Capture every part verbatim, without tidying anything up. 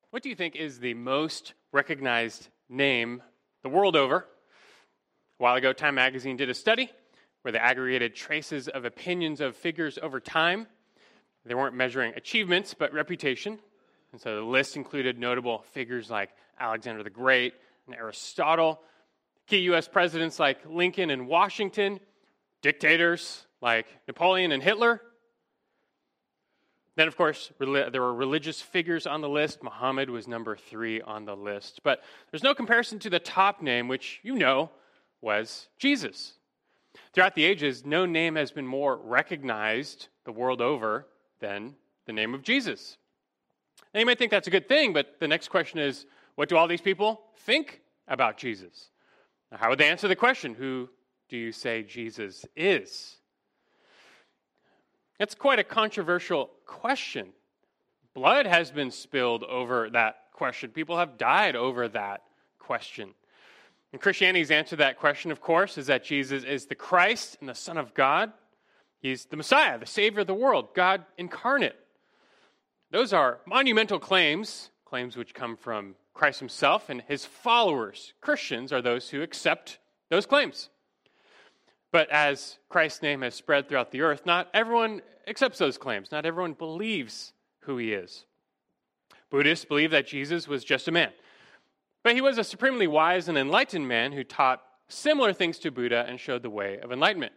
What do you think is the most recognized name the world over? A while ago, Time Magazine did a study where they aggregated traces of opinions of figures over time. They weren't measuring achievements, but reputation. And so the list included notable figures like Alexander the Great and Aristotle, key U S presidents like Lincoln and Washington, dictators like Napoleon and Hitler. Then, of course, there were religious figures on the list. Muhammad was number three on the list. But there's no comparison to the top name, which you know was Jesus. Throughout the ages, no name has been more recognized the world over than the name of Jesus. Now, you might think that's a good thing, but the next question is, what do all these people think about Jesus? Now, how would they answer the question, who do you say Jesus is? It's quite a controversial question. Blood has been spilled over that question. People have died over that question. And Christianity's answer to that question, of course, is that Jesus is the Christ and the Son of God. He's the Messiah, the Savior of the world, God incarnate. Those are monumental claims, claims which come from Christ himself, and his followers, Christians, are those who accept those claims. But as Christ's name has spread throughout the earth, not everyone accepts those claims. Not everyone believes who he is. Buddhists believe that Jesus was just a man. But he was a supremely wise and enlightened man who taught similar things to Buddha and showed the way of enlightenment.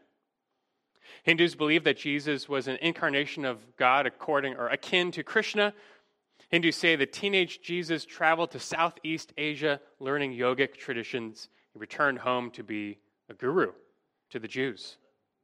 Hindus believe that Jesus was an incarnation of God according or akin to Krishna. Hindus say the teenage Jesus traveled to Southeast Asia learning yogic traditions. He returned home to be a guru to the Jews.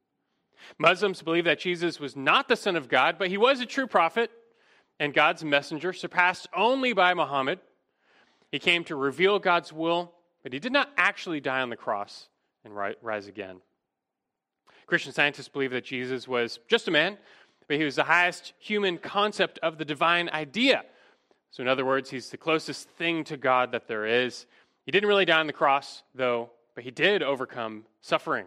Muslims believe that Jesus was not the Son of God, but he was a true prophet and God's messenger, surpassed only by Muhammad. He came to reveal God's will, but he did not actually die on the cross and rise again. Christian scientists believe that Jesus was just a man, but he was the highest human concept of the divine idea. So in other words, he's the closest thing to God that there is. He didn't really die on the cross, though, but he did overcome suffering.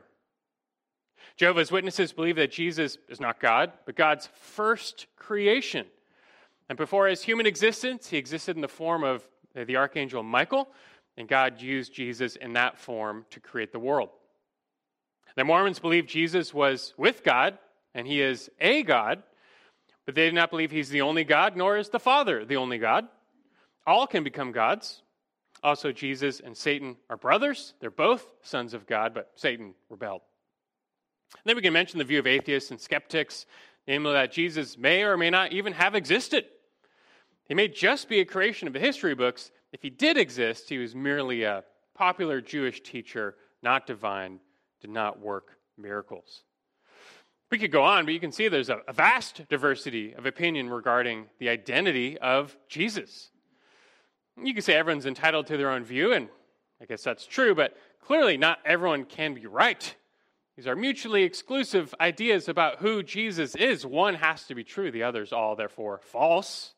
Jehovah's Witnesses believe that Jesus is not God, but God's first creation. And before his human existence, he existed in the form of the archangel Michael, and God used Jesus in that form to create the world. The Mormons believe Jesus was with God, and he is a God, but they do not believe he's the only God, nor is the Father the only God. All can become gods. Also, Jesus and Satan are brothers. They're both sons of God, but Satan rebelled. Then we can mention the view of atheists and skeptics, namely that Jesus may or may not even have existed. He may just be a creation of the history books. If he did exist, he was merely a popular Jewish teacher, not divine, did not work miracles. We could go on, but you can see there's a, a vast diversity of opinion regarding the identity of Jesus. You can say everyone's entitled to their own view, and I guess that's true, but clearly not everyone can be right. These are mutually exclusive ideas about who Jesus is. One has to be true, the other's all, therefore, false.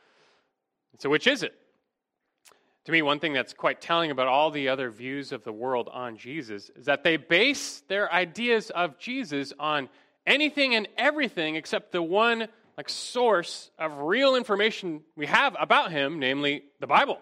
So which is it? To me, one thing that's quite telling about all the other views of the world on Jesus is that they base their ideas of Jesus on anything and everything except the one like source of real information we have about him, namely the Bible.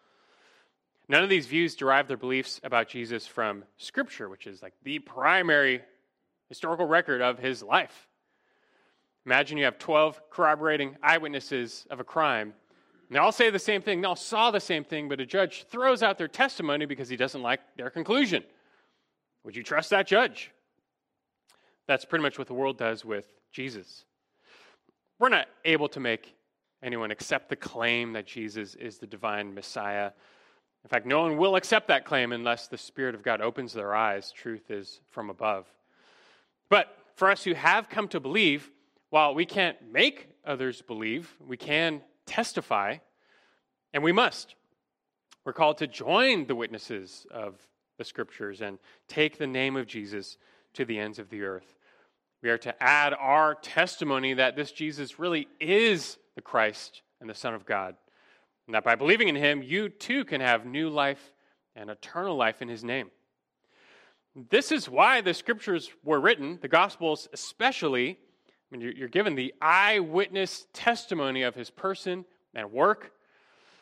None of these views derive their beliefs about Jesus from Scripture, which is like the primary historical record of his life. Imagine you have twelve corroborating eyewitnesses of a crime, and they all say the same thing, they all saw the same thing, but a judge throws out their testimony because he doesn't like their conclusion. Would you trust that judge? That's pretty much what the world does with Jesus. We're not able to make anyone accept the claim that Jesus is the divine Messiah. In fact, no one will accept that claim unless the Spirit of God opens their eyes. Truth is from above. But for us who have come to believe, while we can't make others believe, we can testify, and we must. We're called to join the witnesses of the Scriptures and take the name of Jesus to the ends of the earth. We are to add our testimony that this Jesus really is the Christ and the Son of God, and that by believing in him, you too can have new life and eternal life in his name. This is why the Scriptures were written, the Gospels especially. I mean, you're given the eyewitness testimony of his person and work.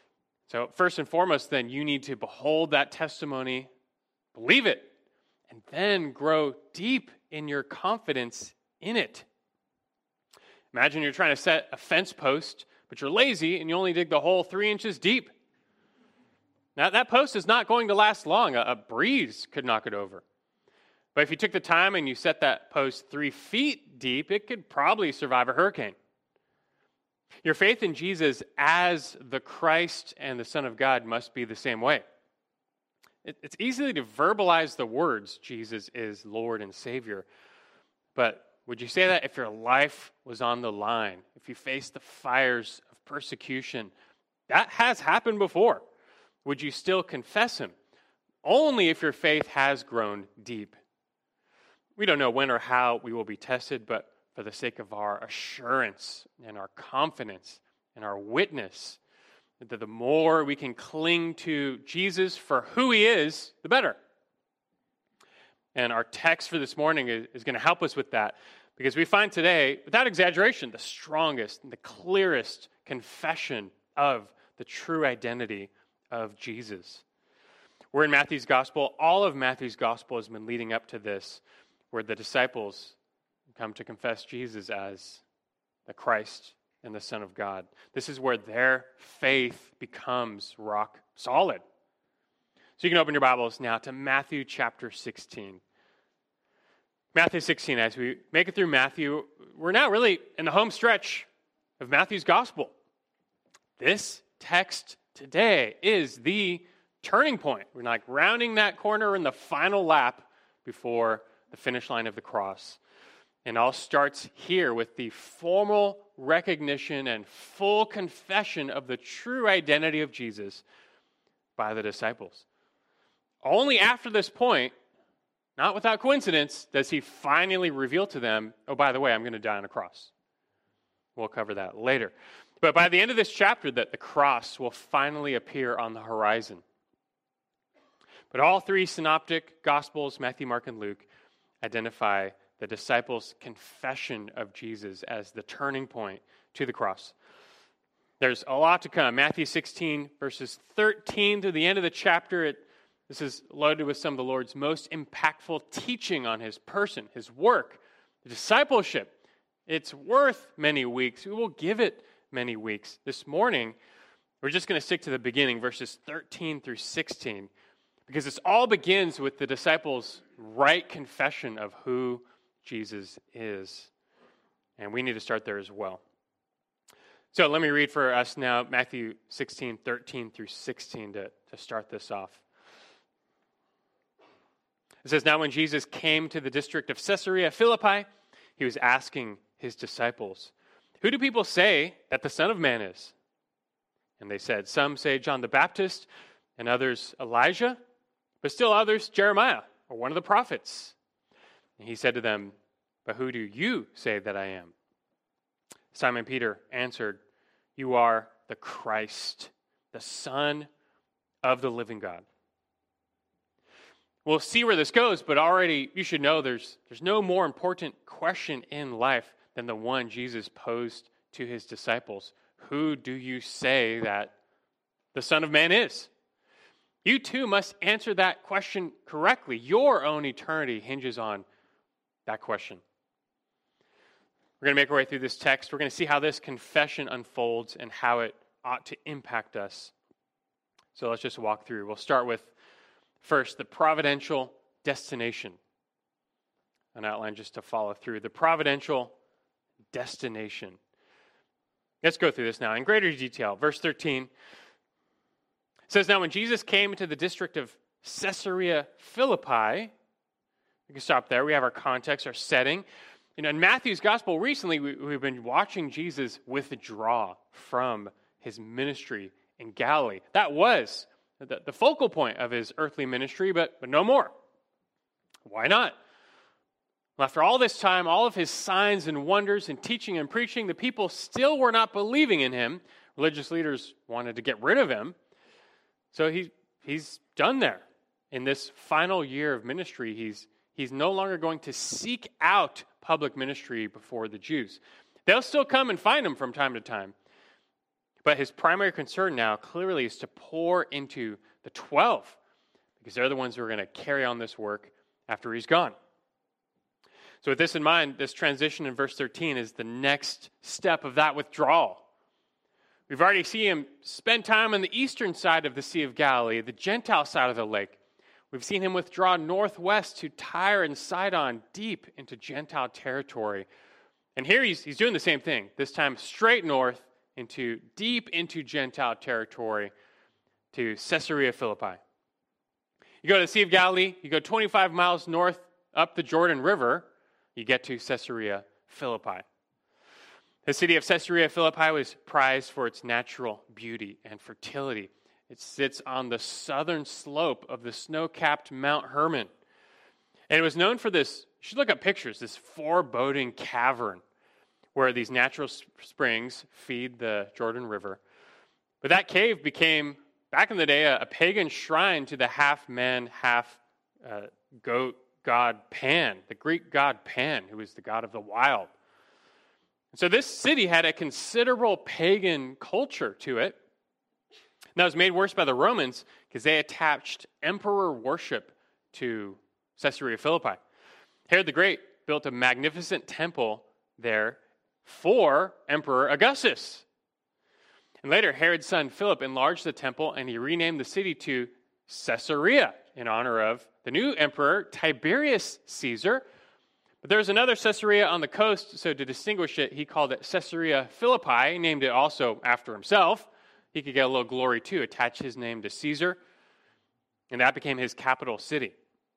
So first and foremost, then, you need to behold that testimony, believe it, and then grow deep in your confidence in it. Imagine you're trying to set a fence post, but you're lazy and you only dig the hole three inches deep. Now, that post is not going to last long. A, a breeze could knock it over. But if you took the time and you set that post three feet deep, it could probably survive a hurricane. Your faith in Jesus as the Christ and the Son of God must be the same way. It, it's easy to verbalize the words, Jesus is Lord and Savior. But would you say that if your life was on the line, if you faced the fires of persecution? That has happened before. Would you still confess him? Only if your faith has grown deep. We don't know when or how we will be tested, but for the sake of our assurance and our confidence and our witness, that the more we can cling to Jesus for who he is, the better. And our text for this morning is, is going to help us with that, because we find today, without exaggeration, the strongest and the clearest confession of the true identity of Jesus. We're in Matthew's gospel. All of Matthew's gospel has been leading up to this, where the disciples come to confess Jesus as the Christ and the Son of God. This is where their faith becomes rock solid. So you can open your Bibles now to Matthew chapter sixteen. Matthew sixteen, as we make it through Matthew, we're now really in the home stretch of Matthew's gospel. This text today is the turning point. We're like rounding that corner in the final lap before the finish line of the cross. And all starts here with the formal recognition and full confession of the true identity of Jesus by the disciples. Only after this point, not without coincidence, does he finally reveal to them, oh, by the way, I'm going to die on a cross. We'll cover that later. But by the end of this chapter, that the cross will finally appear on the horizon. But all three synoptic gospels, Matthew, Mark, and Luke, identify the disciples' confession of Jesus as the turning point to the cross. There's a lot to come. Matthew sixteen, verses thirteen to the end of the chapter, it, this is loaded with some of the Lord's most impactful teaching on his person, his work, discipleship. It's worth many weeks. We will give it many weeks. This morning, we're just going to stick to the beginning, verses thirteen through sixteen, because this all begins with the disciples' right confession of who Jesus is. And we need to start there as well. So let me read for us now Matthew sixteen, thirteen through sixteen to, to start this off. It says, "Now when Jesus came to the district of Caesarea Philippi, he was asking his disciples, 'Who do people say that the Son of Man is?' And they said, 'Some say John the Baptist, and others Elijah, but still others Jeremiah, or one of the prophets.' And he said to them, 'But who do you say that I am?' Simon Peter answered, 'You are the Christ, the Son of the living God.'" We'll see where this goes, but already you should know there's, there's no more important question in life than the one Jesus posed to his disciples. Who do you say that the Son of Man is? You too must answer that question correctly. Your own eternity hinges on that question. We're going to make our way through this text. We're going to see how this confession unfolds and how it ought to impact us. So let's just walk through. We'll start with, first, the providential destination. An outline just to follow through. The providential destination. Let's go through this now in greater detail. Verse thirteen says, "Now when Jesus came into the district of Caesarea Philippi," we can stop there. We have our context, our setting. You know, in Matthew's gospel recently, we, we've been watching Jesus withdraw from his ministry in Galilee. That was the, the focal point of his earthly ministry, but, but no more. Why not? Well, after all this time, all of his signs and wonders and teaching and preaching, the people still were not believing in him. Religious leaders wanted to get rid of him. So he, he's done there. In this final year of ministry, he's, he's no longer going to seek out public ministry before the Jews. They'll still come and find him from time to time. But his primary concern now clearly is to pour into the twelve, because they're the ones who are going to carry on this work after he's gone. So with this in mind, this transition in verse thirteen is the next step of that withdrawal. We've already seen him spend time on the eastern side of the Sea of Galilee, the Gentile side of the lake. We've seen him withdraw northwest to Tyre and Sidon, deep into Gentile territory. And here he's, he's doing the same thing, this time straight north, into deep into Gentile territory, to Caesarea Philippi. You go to the Sea of Galilee, you go twenty-five miles north up the Jordan River, you get to Caesarea Philippi. The city of Caesarea Philippi was prized for its natural beauty and fertility. It sits on the southern slope of the snow-capped Mount Hermon. And it was known for this, you should look up pictures, this foreboding cavern where these natural springs feed the Jordan River. But that cave became, back in the day, a, a pagan shrine to the half-man, half-goat god Pan, the Greek god Pan, who was the god of the wild. And so this city had a considerable pagan culture to it. Now, it was made worse by the Romans because they attached emperor worship to Caesarea Philippi. Herod the Great built a magnificent temple there for Emperor Augustus. And later, Herod's son Philip enlarged the temple and he renamed the city to Caesarea in honor of the new emperor, Tiberius Caesar. But there was another Caesarea on the coast, so to distinguish it, he called it Caesarea Philippi, named it also after himself. He could get a little glory too, attach his name to Caesar, and that became his capital city.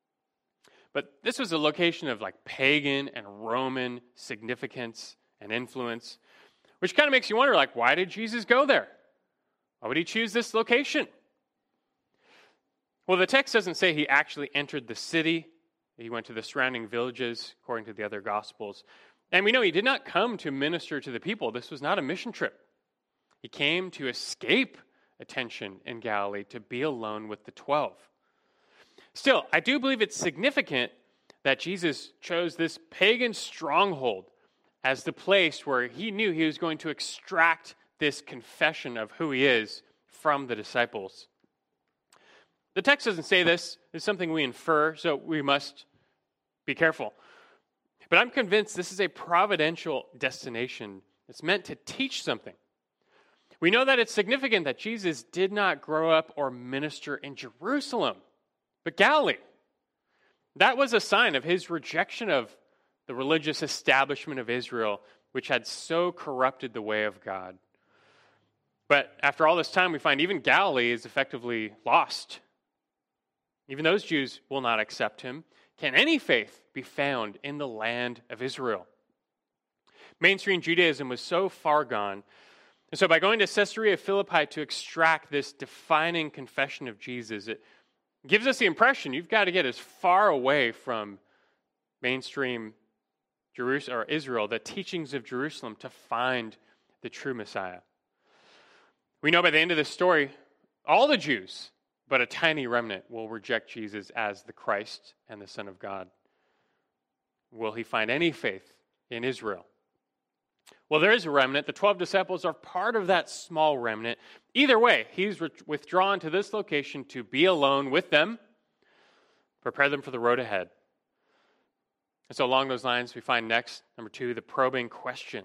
But this was a location of like pagan and Roman significance and influence, which kind of makes you wonder, like, why did Jesus go there? Why would he choose this location? Well, the text doesn't say he actually entered the city. He went to the surrounding villages, according to the other Gospels. And we know he did not come to minister to the people. This was not a mission trip. He came to escape attention in Galilee, to be alone with the twelve. Still, I do believe it's significant that Jesus chose this pagan stronghold as the place where he knew he was going to extract this confession of who he is from the disciples. The text doesn't say this. It's something we infer, so we must be careful. But I'm convinced this is a providential destination. It's meant to teach something. We know that it's significant that Jesus did not grow up or minister in Jerusalem, but Galilee. That was a sign of his rejection of the religious establishment of Israel, which had so corrupted the way of God. But after all this time, we find even Galilee is effectively lost. Even those Jews will not accept him. Can any faith be found in the land of Israel? Mainstream Judaism was so far gone. And so by going to Caesarea Philippi to extract this defining confession of Jesus, it gives us the impression you've got to get as far away from mainstream Jerusalem or Israel, the teachings of Jerusalem, to find the true Messiah. We know by the end of this story, all the Jews, but a tiny remnant, will reject Jesus as the Christ and the Son of God. Will he find any faith in Israel? Well, there is a remnant. The twelve disciples are part of that small remnant. Either way, he's withdrawn to this location to be alone with them, prepare them for the road ahead. And so along those lines, we find next, number two, the probing question.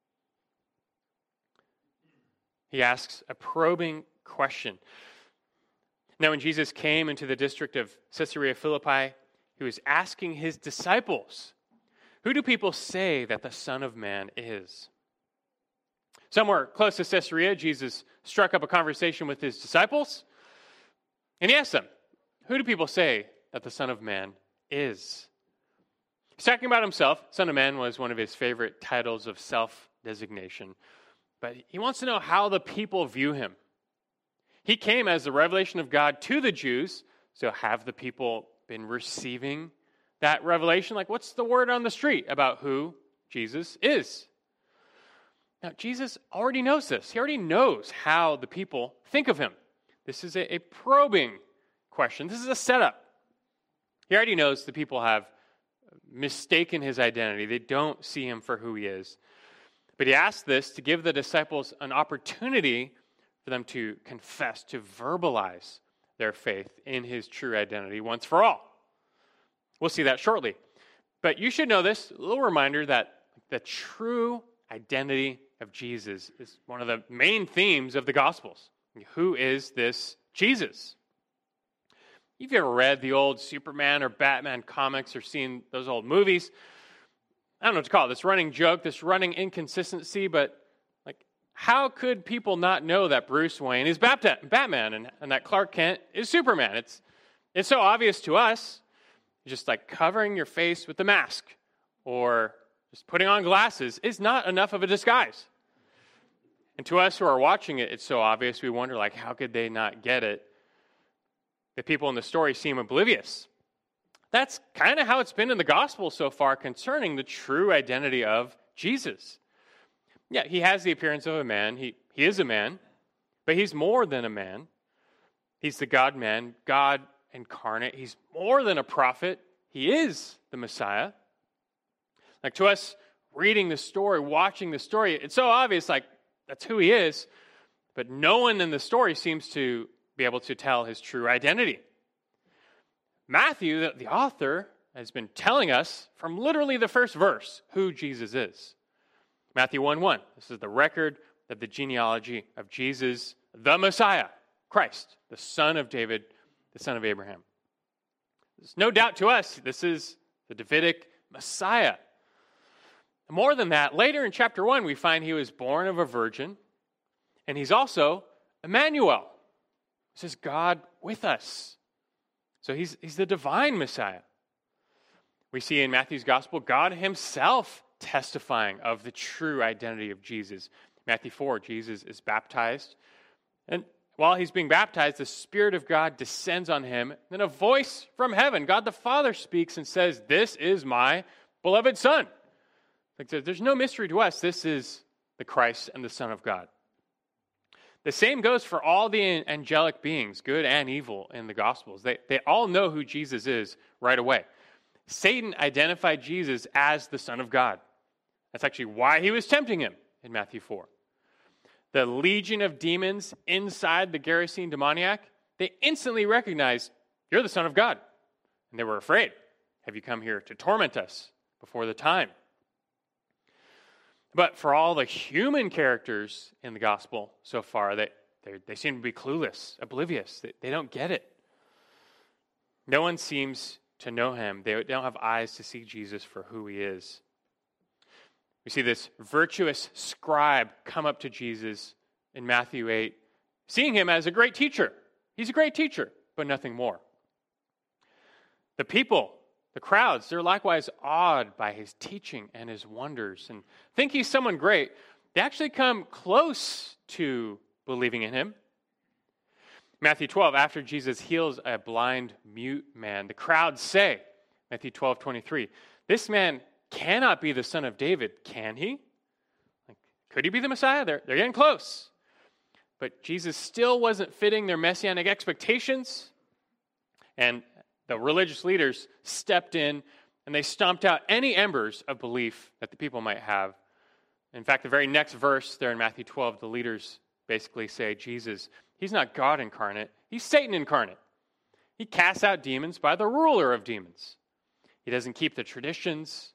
He asks a probing question. Now, when Jesus came into the district of Caesarea Philippi, he was asking his disciples, who do people say that the Son of Man is? Somewhere close to Caesarea, Jesus struck up a conversation with his disciples, and he asked them, who do people say that the Son of Man is? He's talking about himself. Son of Man was one of his favorite titles of self-designation, but he wants to know how the people view him. He came as the revelation of God to the Jews, so have the people been receiving that revelation? Like, what's the word on the street about who Jesus is? Now, Jesus already knows this. He already knows how the people think of him. This is a, a probing question. This is a setup. He already knows the people have mistaken his identity. They don't see him for who he is. But he asked this to give the disciples an opportunity for them to confess, to verbalize their faith in his true identity once for all. We'll see that shortly. But you should know this, a little reminder that the true identity of Jesus is one of the main themes of the Gospels. Who is this Jesus? If you've ever read the old Superman or Batman comics or seen those old movies, I don't know what to call it, this running joke, this running inconsistency, but like, how could people not know that Bruce Wayne is Batman and, and that Clark Kent is Superman? It's, it's so obvious to us, just like covering your face with the mask or just putting on glasses is not enough of a disguise. And to us who are watching it, it's so obvious, we wonder, like, how could they not get it? The people in the story seem oblivious. That's kind of how it's been in the gospel so far concerning the true identity of Jesus. Yeah, he has the appearance of a man. He, he is a man, but he's more than a man. He's the God-man, God incarnate. He's more than a prophet. He is the Messiah. Like, to us, reading the story, watching the story, it's so obvious, like, that's who he is, but no one in the story seems to be able to tell his true identity. Matthew, the, the author, has been telling us from literally the first verse who Jesus is. Matthew one one, this is the record of the genealogy of Jesus, the Messiah, Christ, the son of David, the son of Abraham. There's no doubt to us, this is the Davidic Messiah. More than that, later in chapter one, we find he was born of a virgin, and he's also Emmanuel. This is God with us. So he's, he's the divine Messiah. We see in Matthew's gospel, God himself testifying of the true identity of Jesus. Matthew four, Jesus is baptized, and while he's being baptized, the Spirit of God descends on him. Then a voice from heaven, God the Father, speaks and says, "This is my beloved Son." Like, there's no mystery to us. This is the Christ and the Son of God. The same goes for all the angelic beings, good and evil, in the Gospels. They, they all know who Jesus is right away. Satan identified Jesus as the Son of God. That's actually why he was tempting him in Matthew four. The legion of demons inside the Gerasene demoniac, they instantly recognized, "You're the Son of God." And they were afraid. "Have you come here to torment us before the time?" But for all the human characters in the gospel so far, they, they seem to be clueless, oblivious. They, they don't get it. No one seems to know him. They don't have eyes to see Jesus for who he is. We see this virtuous scribe come up to Jesus in Matthew eight, seeing him as a great teacher. He's a great teacher, but nothing more. The people, the crowds, they're likewise awed by his teaching and his wonders and think he's someone great. They actually come close to believing in him. Matthew twelve, after Jesus heals a blind, mute man, the crowds say, Matthew twelve twenty-three, "This man cannot be the son of David, can he?" Like, could he be the Messiah? They're, they're getting close. But Jesus still wasn't fitting their messianic expectations. And the religious leaders stepped in and they stomped out any embers of belief that the people might have. In fact, the very next verse there in Matthew twelve, the leaders basically say, Jesus, he's not God incarnate, he's Satan incarnate. He casts out demons by the ruler of demons. He doesn't keep the traditions.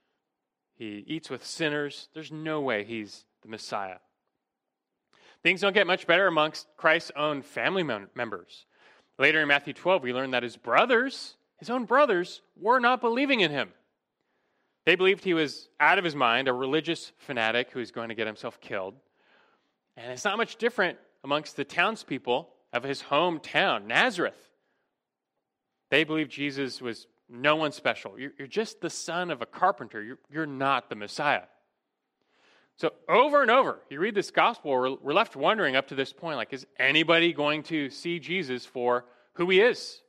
He eats with sinners. There's no way he's the Messiah. Things don't get much better amongst Christ's own family mem- members. Later in Matthew twelve, we learn that his brothers, his own brothers, were not believing in him. They believed he was out of his mind, a religious fanatic who was going to get himself killed. And it's not much different amongst the townspeople of his hometown, Nazareth. They believed Jesus was no one special. You're, you're just the son of a carpenter. You're, you're not the Messiah. So over and over, you read this gospel, we're, we're left wondering up to this point, like, is anybody going to see Jesus for who he is?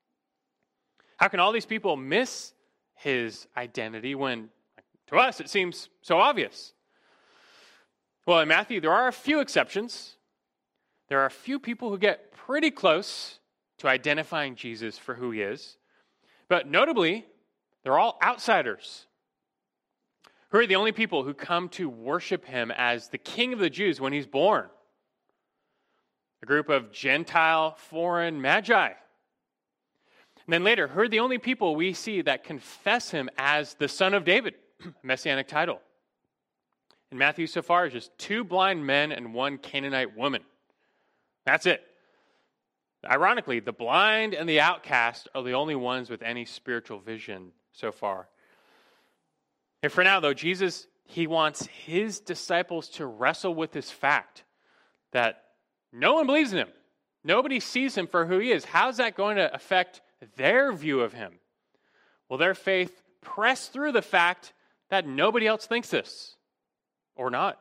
How can all these people miss his identity when, to us, it seems so obvious? Well, in Matthew, there are a few exceptions. There are a few people who get pretty close to identifying Jesus for who he is. But notably, they're all outsiders. Who are the only people who come to worship him as the King of the Jews when he's born? A group of Gentile foreign magi. And then later, who are the only people we see that confess him as the Son of David, a messianic title? In Matthew so far, it's just two blind men and one Canaanite woman. That's it. Ironically, the blind and the outcast are the only ones with any spiritual vision so far. And for now, though, Jesus, he wants his disciples to wrestle with this fact that no one believes in him. Nobody sees him for who he is. How's that going to affect their view of him? Will their faith press through the fact that nobody else thinks this or not?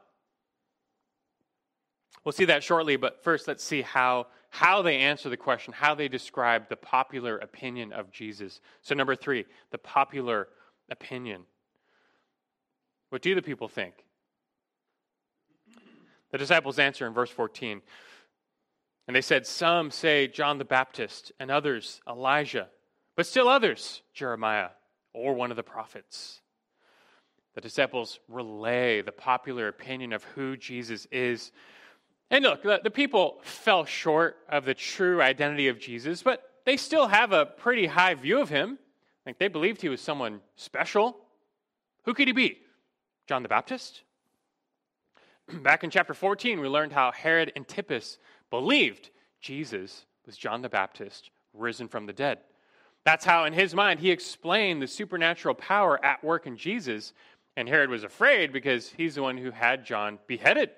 We'll see that shortly, but first let's see how, how they answer the question, how they describe the popular opinion of Jesus. So number three, the popular opinion. What do the people think? The disciples answer in verse fourteen. And they said, some say John the Baptist, and others Elijah, but still others Jeremiah, or one of the prophets. The disciples relay the popular opinion of who Jesus is. And look, the, the people fell short of the true identity of Jesus, but they still have a pretty high view of him. Like they believed he was someone special. Who could he be? John the Baptist? Back in chapter fourteen, we learned how Herod Antipas believed Jesus was John the Baptist, risen from the dead. That's how, in his mind, he explained the supernatural power at work in Jesus, and Herod was afraid because he's the one who had John beheaded.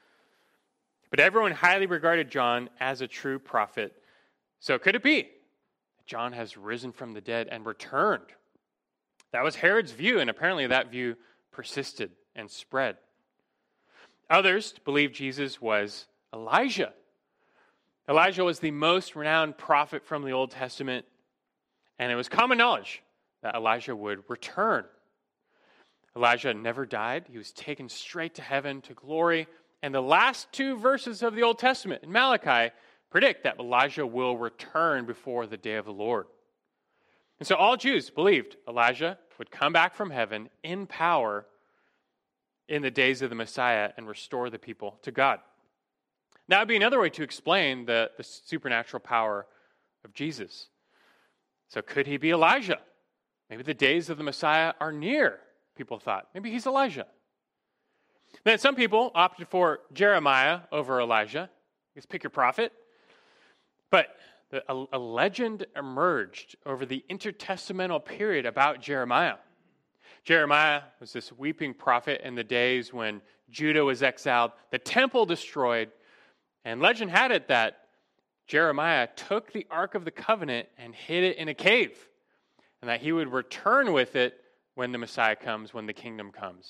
But everyone highly regarded John as a true prophet. So could it be that John has risen from the dead and returned? That was Herod's view, and apparently that view persisted and spread. Others believed Jesus was Elijah. Elijah was the most renowned prophet from the Old Testament, and it was common knowledge that Elijah would return. Elijah never died. He was taken straight to heaven, to glory, and the last two verses of the Old Testament in Malachi predict that Elijah will return before the day of the Lord. And so all Jews believed Elijah would come back from heaven in power in the days of the Messiah and restore the people to God. That would be another way to explain the, the supernatural power of Jesus. So could he be Elijah? Maybe the days of the Messiah are near, people thought. Maybe he's Elijah. Then some people opted for Jeremiah over Elijah. Just pick your prophet. But the, a, a legend emerged over the intertestamental period about Jeremiah. Jeremiah was this weeping prophet in the days when Judah was exiled, the temple destroyed, and legend had it that Jeremiah took the Ark of the Covenant and hid it in a cave, and that he would return with it when the Messiah comes, when the kingdom comes.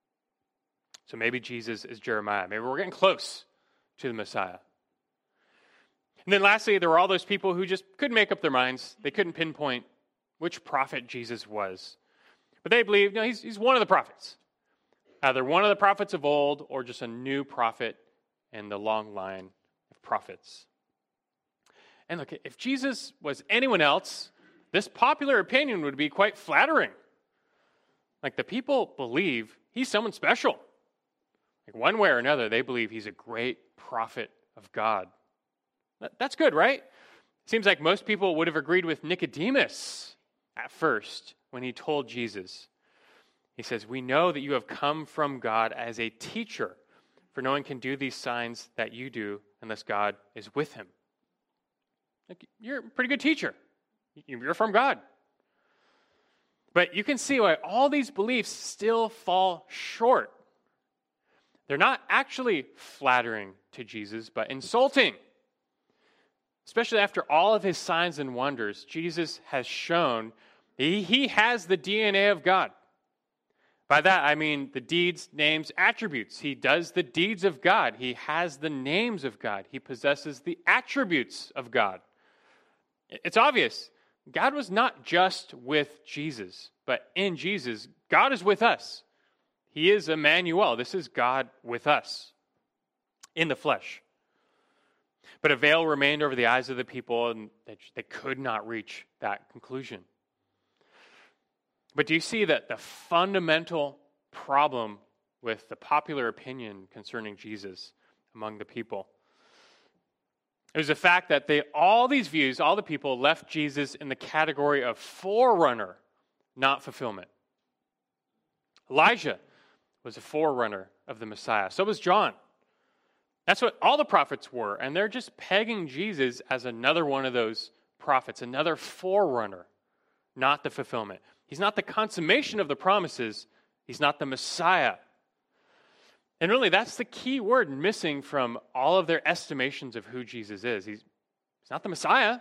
So maybe Jesus is Jeremiah. Maybe we're getting close to the Messiah. And then lastly, there were all those people who just couldn't make up their minds. They couldn't pinpoint which prophet Jesus was. But they believed, no, he's, he's one of the prophets. Either one of the prophets of old or just a new prophet in the long line of prophets. And look, if Jesus was anyone else, this popular opinion would be quite flattering. Like the people believe he's someone special. Like one way or another, they believe he's a great prophet of God. That's good, right? Seems like most people would have agreed with Nicodemus at first when he told Jesus. He says, "We know that you have come from God as a teacher, for no one can do these signs that you do unless God is with him." Like, you're a pretty good teacher. You're from God. But you can see why all these beliefs still fall short. They're not actually flattering to Jesus, but insulting. Especially after all of his signs and wonders, Jesus has shown he, he has the D N A of God. By that, I mean the deeds, names, attributes. He does the deeds of God. He has the names of God. He possesses the attributes of God. It's obvious. God was not just with Jesus, but in Jesus, God is with us. He is Emmanuel. This is God with us in the flesh. But a veil remained over the eyes of the people, and they could not reach that conclusion. But do you see that the fundamental problem with the popular opinion concerning Jesus among the people. It was the fact that they, all these views, all the people left Jesus in the category of forerunner, not fulfillment. Elijah was a forerunner of the Messiah. So was John. That's what all the prophets were, and they're just pegging Jesus as another one of those prophets, another forerunner, not the fulfillment. He's not the consummation of the promises. He's not the Messiah. And really, that's the key word missing from all of their estimations of who Jesus is. He's, he's not the Messiah.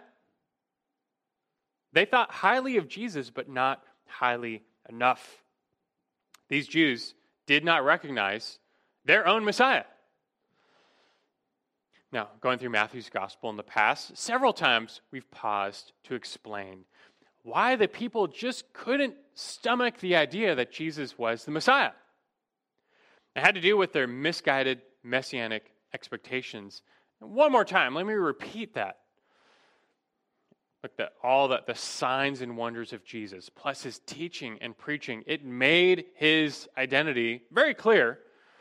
They thought highly of Jesus, but not highly enough. These Jews did not recognize their own Messiah. Now, going through Matthew's gospel in the past, several times we've paused to explain why the people just couldn't stomach the idea that Jesus was the Messiah. It had to do with their misguided messianic expectations. And one more time, let me repeat that. Look, at all the, the signs and wonders of Jesus, plus his teaching and preaching, it made his identity very clear.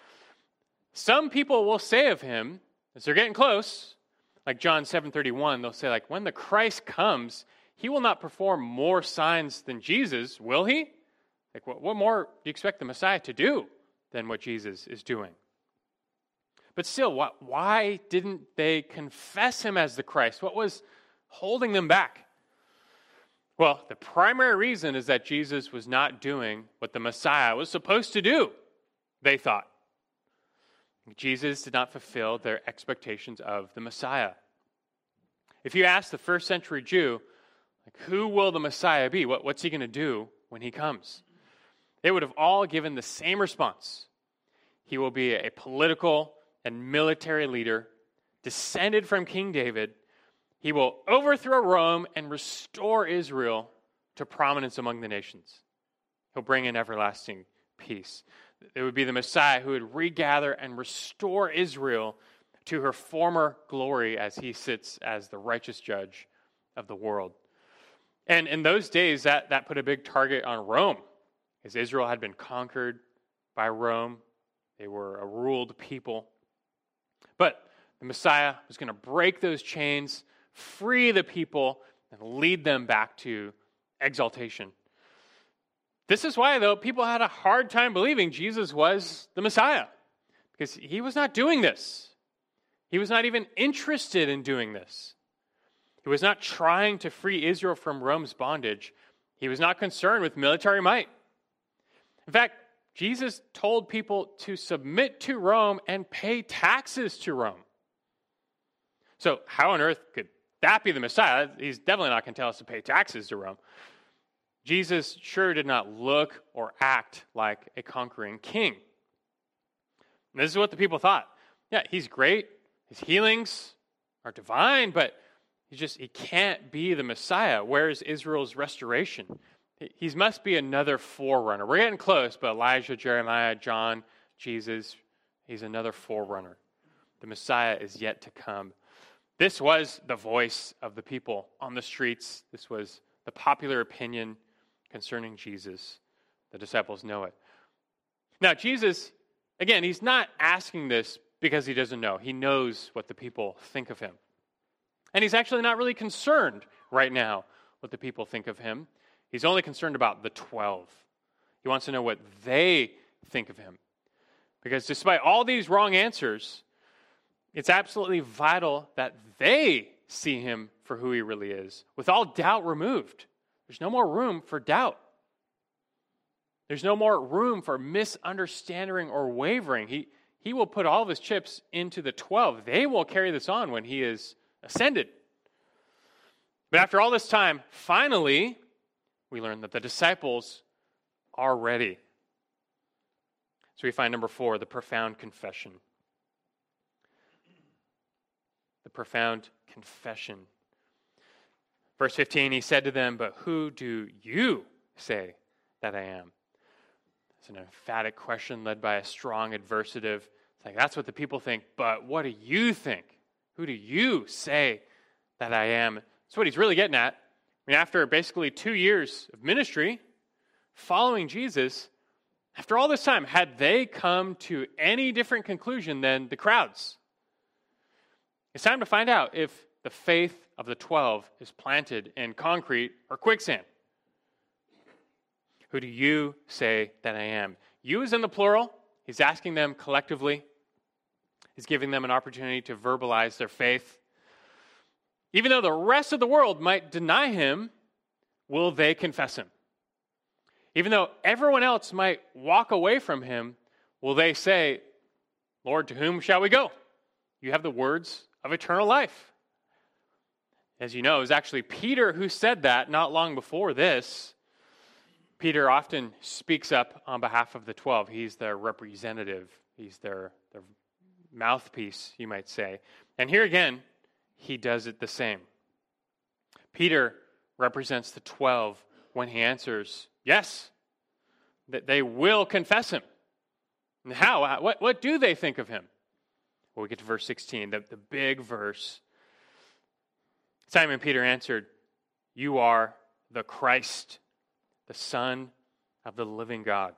Some people will say of him, as they're getting close, like John seven thirty-one, they'll say, like, when the Christ comes, he will not perform more signs than Jesus, will he? Like, what, what more do you expect the Messiah to do than what Jesus is doing? But still, why, why didn't they confess him as the Christ? What was holding them back? Well, the primary reason is that Jesus was not doing what the Messiah was supposed to do, they thought. Jesus did not fulfill their expectations of the Messiah. If you ask the first century Jew, like, who will the Messiah be? What, what's he going to do when he comes? They would have all given the same response. He will be a political and military leader, descended from King David. He will overthrow Rome and restore Israel to prominence among the nations. He'll bring in everlasting peace. It would be the Messiah who would regather and restore Israel to her former glory as he sits as the righteous judge of the world. And in those days, that, that put a big target on Rome, as Israel had been conquered by Rome. They were a ruled people. But the Messiah was going to break those chains, free the people, and lead them back to exaltation. This is why, though, people had a hard time believing Jesus was the Messiah, because he was not doing this. He was not even interested in doing this. He was not trying to free Israel from Rome's bondage. He was not concerned with military might. In fact, Jesus told people to submit to Rome and pay taxes to Rome. So how on earth could that be the Messiah? He's definitely not going to tell us to pay taxes to Rome. Jesus sure did not look or act like a conquering king. And this is what the people thought. Yeah, he's great. His healings are divine, but he just he can't be the Messiah. Where is Israel's restoration? He must be another forerunner. We're getting close, but Elijah, Jeremiah, John, Jesus, he's another forerunner. The Messiah is yet to come. This was the voice of the people on the streets. This was the popular opinion concerning Jesus. The disciples know it. Now, Jesus, again, he's not asking this because he doesn't know. He knows what the people think of him. And he's actually not really concerned right now what the people think of him. He's only concerned about the twelve. He wants to know what they think of him. Because despite all these wrong answers, it's absolutely vital that they see him for who he really is, with all doubt removed. There's no more room for doubt. There's no more room for misunderstanding or wavering. He, he will put all of his chips into the twelve. They will carry this on when he is ascended. But after all this time, finally, we learn that the disciples are ready. So we find number four, the profound confession. The profound confession. Verse fifteen, he said to them, "But who do you say that I am?" It's an emphatic question led by a strong adversative. It's like, that's what the people think, but what do you think? Who do you say that I am? That's what he's really getting at. I mean, after basically two years of ministry, following Jesus, After all this time, had they come to any different conclusion than the crowds? It's time to find out if the faith of the twelve is planted in concrete or quicksand. Who do you say that I am? You is in the plural. He's asking them collectively. He's giving them an opportunity to verbalize their faith. Even though the rest of the world might deny him, will they confess him? Even though everyone else might walk away from him, will they say, Lord, to whom shall we go? You have the words of eternal life. As you know, it was actually Peter who said that not long before this. Peter often speaks up on behalf of the twelve. He's their representative. He's their, their mouthpiece, you might say. And here again, he does it the same. Peter represents the twelve when he answers, yes, that they will confess him. And how? What, what do they think of him? Well, we get to verse sixteen, the, the big verse. Simon Peter answered, you are the Christ, the Son of the living God.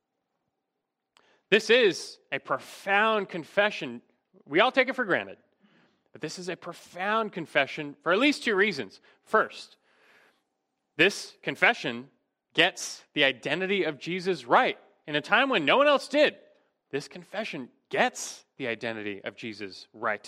This is a profound confession. We all take it for granted. But this is a profound confession for at least two reasons. First, this confession gets the identity of Jesus right. In a time when no one else did, this confession gets the identity of Jesus right.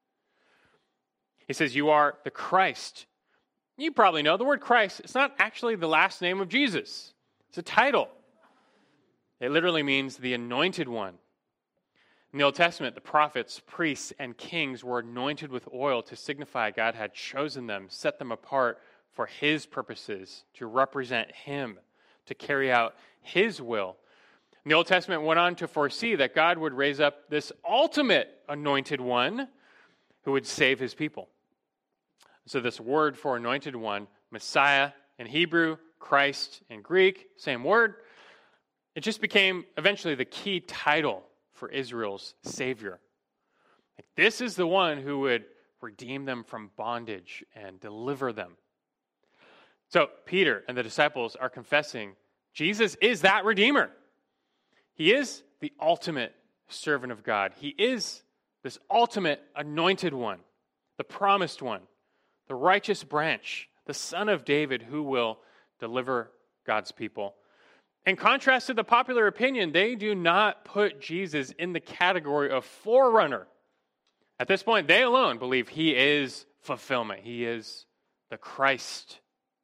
He says, you are the Christ. You probably know the word Christ. It's not actually the last name of Jesus. It's a title. It literally means the anointed one. In the Old Testament, the prophets, priests, and kings were anointed with oil to signify God had chosen them, set them apart for his purposes, to represent him, to carry out his will. And the Old Testament went on to foresee that God would raise up this ultimate anointed one who would save his people. So this word for anointed one, Messiah in Hebrew, Christ in Greek, same word, it just became eventually the key title for Israel's Savior. Like, this is the one who would redeem them from bondage and deliver them. So Peter and the disciples are confessing Jesus is that Redeemer. He is the ultimate servant of God. He is this ultimate anointed one, the promised one, the righteous branch, the Son of David who will deliver God's people. In contrast to the popular opinion, they do not put Jesus in the category of forerunner. At this point, they alone believe he is fulfillment. He is the Christ.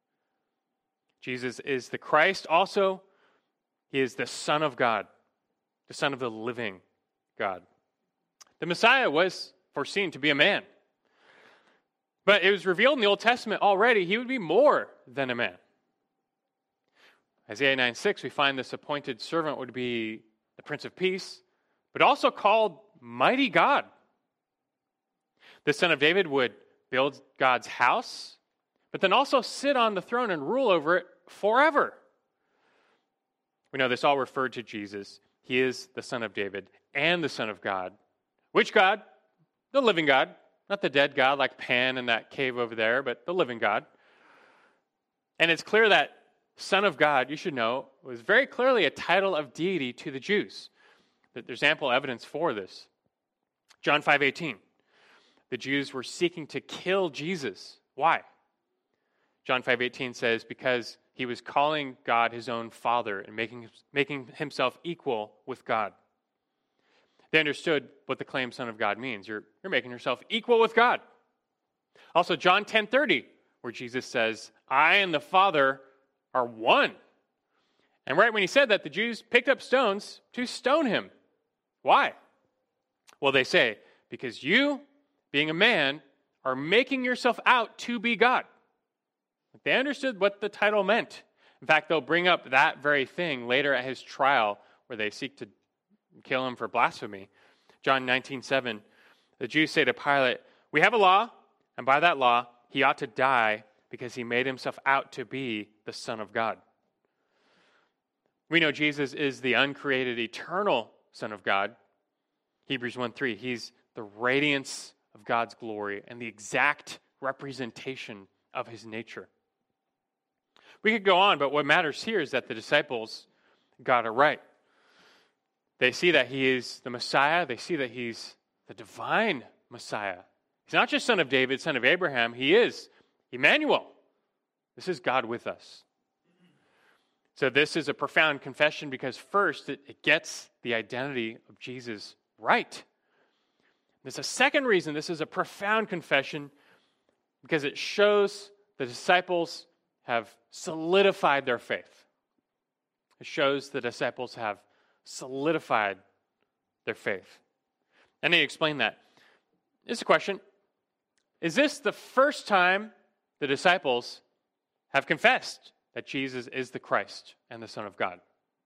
Jesus is the Christ. Also, he is the Son of God, the Son of the living God. The Messiah was foreseen to be a man. But it was revealed in the Old Testament already he would be more than a man. Isaiah nine six, we find this appointed servant would be the Prince of Peace, but also called Mighty God. The Son of David would build God's house, but then also sit on the throne and rule over it forever. We know this all referred to Jesus. He is the Son of David and the Son of God. Which God? The living God. Not the dead God like Pan in that cave over there, but the living God. And it's clear that Son of God, you should know, was very clearly a title of deity to the Jews. There's ample evidence for this. John five eighteen. The Jews were seeking to kill Jesus. Why? John five eighteen says, because he was calling God his own Father and making, making himself equal with God. They understood what the claim Son of God means. You're, you're making yourself equal with God. Also, John ten thirty, where Jesus says, I and the Father are one. And right when he said that, the Jews picked up stones to stone him. Why? Well, they say, because you, being a man, are making yourself out to be God. They understood what the title meant. In fact, they'll bring up that very thing later at his trial, where they seek to kill him for blasphemy. John nineteen seven, the Jews say to Pilate, we have a law, and by that law, he ought to die because he made himself out to be the Son of God. We know Jesus is the uncreated, eternal Son of God. Hebrews one three, he's the radiance of God's glory and the exact representation of his nature. We could go on, but what matters here is that the disciples got it right. They see that he is the Messiah. They see that he's the divine Messiah. He's not just son of David, son of Abraham. He is Emmanuel. This is God with us. So this is a profound confession because first, it, it gets the identity of Jesus right. There's a second reason this is a profound confession because it shows the disciples have solidified their faith. It shows the disciples have solidified their faith. And they explain that. It's a question. Is this the first time the disciples have confessed that Jesus is the Christ and the Son of God?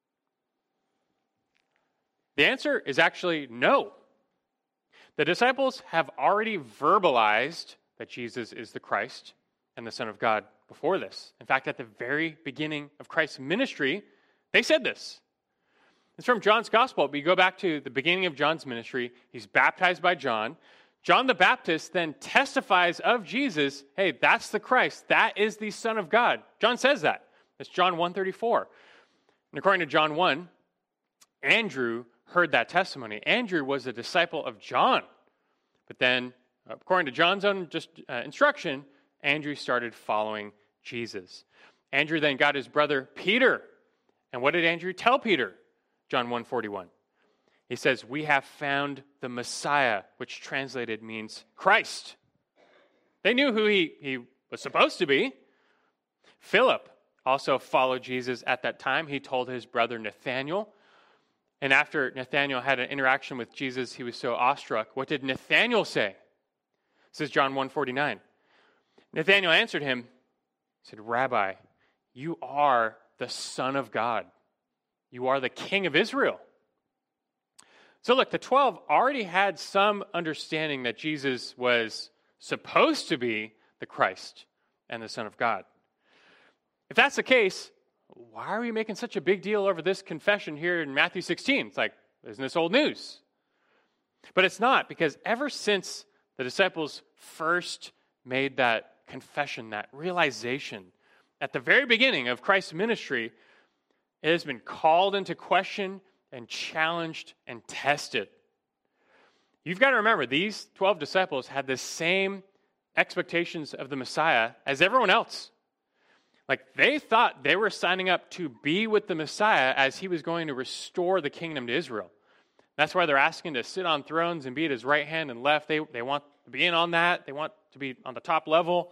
The answer is actually no. The disciples have already verbalized that Jesus is the Christ and the Son of God before this. In fact, at the very beginning of Christ's ministry, they said this. It's from John's Gospel. But you go back to the beginning of John's ministry. He's baptized by John. John the Baptist then testifies of Jesus, hey, that's the Christ. That is the Son of God. John says that. That's John one thirty-four. And according to John one, Andrew heard that testimony. Andrew was a disciple of John. But then, according to John's own just, uh, instruction, Andrew started following Jesus. Andrew then got his brother Peter. And what did Andrew tell Peter? John one forty-one. He says, we have found the Messiah, which translated means Christ. They knew who he, he was supposed to be. Philip also followed Jesus at that time. He told his brother Nathanael. And after Nathanael had an interaction with Jesus, he was so awestruck. What did Nathanael say? This is John one forty-nine. Nathanael answered him, he said, Rabbi, you are the Son of God. You are the King of Israel. So look, the twelve already had some understanding that Jesus was supposed to be the Christ and the Son of God. If that's the case, why are we making such a big deal over this confession here in Matthew sixteen? It's like, isn't this old news? But it's not, because ever since the disciples first made that confession, that realization, at the very beginning of Christ's ministry, it has been called into question and challenged and tested. You've got to remember, these twelve disciples had the same expectations of the Messiah as everyone else. Like, they thought they were signing up to be with the Messiah as he was going to restore the kingdom to Israel. That's why they're asking to sit on thrones and be at his right hand and left. They, they want to be in on that. They want to be on the top level.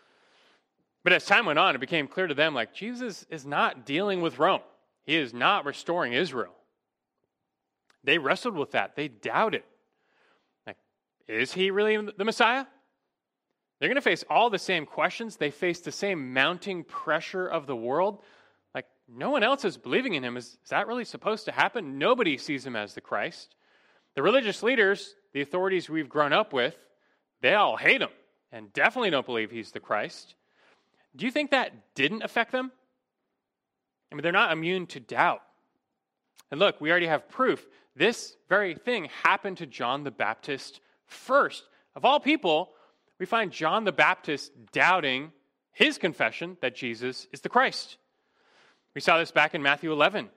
But as time went on, it became clear to them, like, Jesus is not dealing with Rome. He is not restoring Israel. They wrestled with that. They doubted. Like, is he really the Messiah? They're going to face all the same questions. They face the same mounting pressure of the world. Like, no one else is believing in him. Is, is that really supposed to happen? Nobody sees him as the Christ. The religious leaders, the authorities we've grown up with, they all hate him and definitely don't believe he's the Christ. Do you think that didn't affect them? I mean, they're not immune to doubt. And look, we already have proof. This very thing happened to John the Baptist first. Of all people, we find John the Baptist doubting his confession that Jesus is the Christ. We saw this back in Matthew eleven.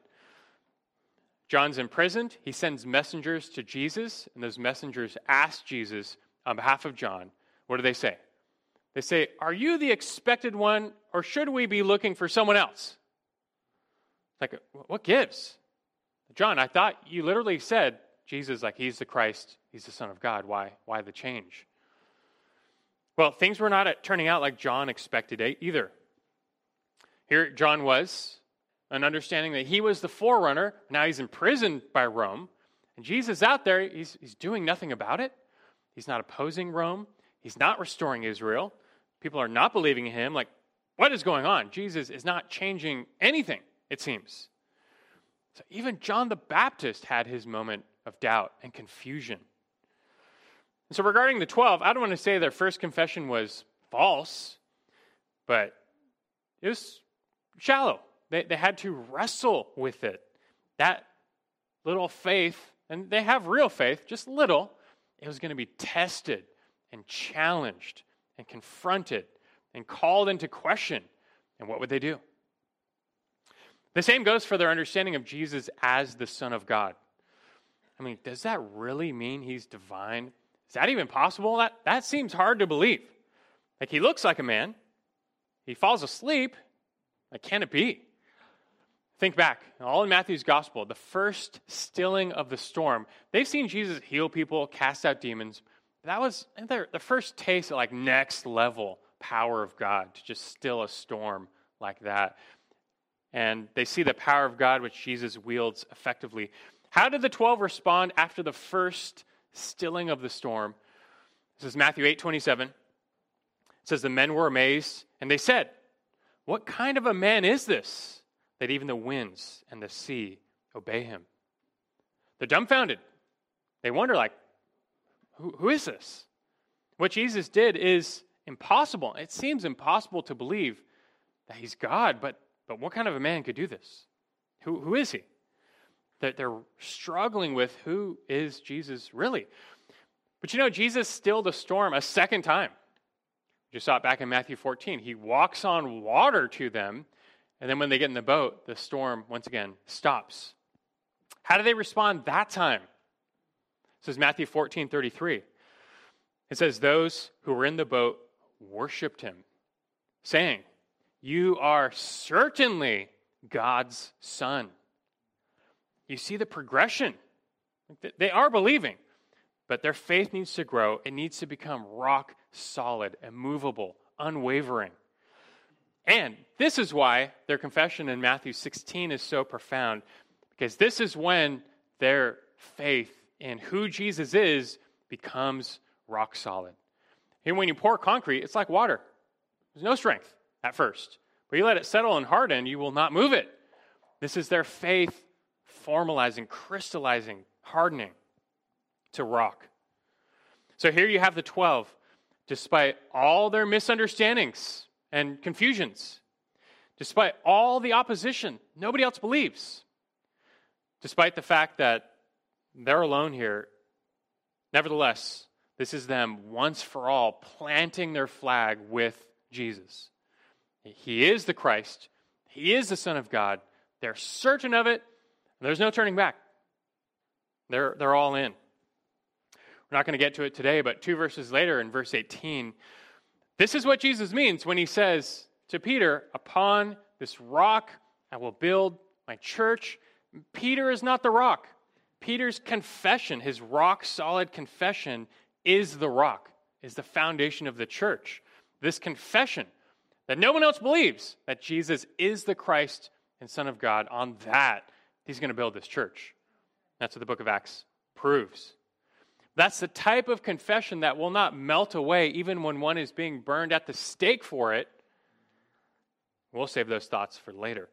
John's imprisoned. He sends messengers to Jesus, and those messengers ask Jesus on behalf of John, what do they say? They say, are you the expected one, or should we be looking for someone else? It's like, what gives? John, I thought you literally said Jesus, like, he's the Christ, he's the Son of God. Why, why the change? Well, things were not turning out like John expected either. Here John was, an understanding that he was the forerunner. Now he's imprisoned by Rome. And Jesus out there, he's, he's doing nothing about it. He's not opposing Rome. He's not restoring Israel. People are not believing in him. Like, what is going on? Jesus is not changing anything, it seems. So even John the Baptist had his moment of doubt and confusion. And so regarding the twelve, I don't want to say their first confession was false, but it was shallow. They, they had to wrestle with it. That little faith, and they have real faith, just little, it was going to be tested and challenged and confronted and called into question. And what would they do? The same goes for their understanding of Jesus as the Son of God. I mean, does that really mean he's divine? Is that even possible? That, that seems hard to believe. Like, he looks like a man. He falls asleep. Like, can it be? Think back, all in Matthew's gospel, the first stilling of the storm. They've seen Jesus heal people, cast out demons. That was their, the first taste of like next level power of God, to just still a storm like that. And they see the power of God which Jesus wields effectively. How did the twelve respond after the first stilling of the storm? This is Matthew eight twenty-seven. It says, the men were amazed, and they said, what kind of a man is this, that even the winds and the sea obey him? They're dumbfounded. They wonder, like, who, who is this? What Jesus did is impossible. It seems impossible to believe that he's God, but, but what kind of a man could do this? Who, who is he? They're, they're struggling with who is Jesus really. But you know, Jesus stilled a storm a second time. You saw it back in Matthew fourteen. He walks on water to them, and then when they get in the boat, the storm, once again, stops. How do they respond that time? This is Matthew fourteen thirty-three. It says, those who were in the boat worshiped him, saying, you are certainly God's Son. You see the progression. They are believing, but their faith needs to grow. It needs to become rock solid, immovable, unwavering. And this is why their confession in Matthew sixteen is so profound, because this is when their faith in who Jesus is becomes rock solid. And when you pour concrete, it's like water. There's no strength at first, but you let it settle and harden, you will not move it. This is their faith formalizing, crystallizing, hardening to rock. So here you have the twelve, despite all their misunderstandings and confusions, despite all the opposition, nobody else believes. Despite the fact that they're alone here, nevertheless, this is them once for all planting their flag with Jesus. He is the Christ. He is the Son of God. They're certain of it, and there's no turning back. They're, they're all in. We're not going to get to it today, but two verses later in verse eighteen, this is what Jesus means when he says to Peter, upon this rock I will build my church. Peter is not the rock. Peter's confession, his rock-solid confession, is the rock, is the foundation of the church. This confession that no one else believes, that Jesus is the Christ and Son of God, on that he's going to build this church. That's what the book of Acts proves. That's the type of confession that will not melt away even when one is being burned at the stake for it. We'll save those thoughts for later.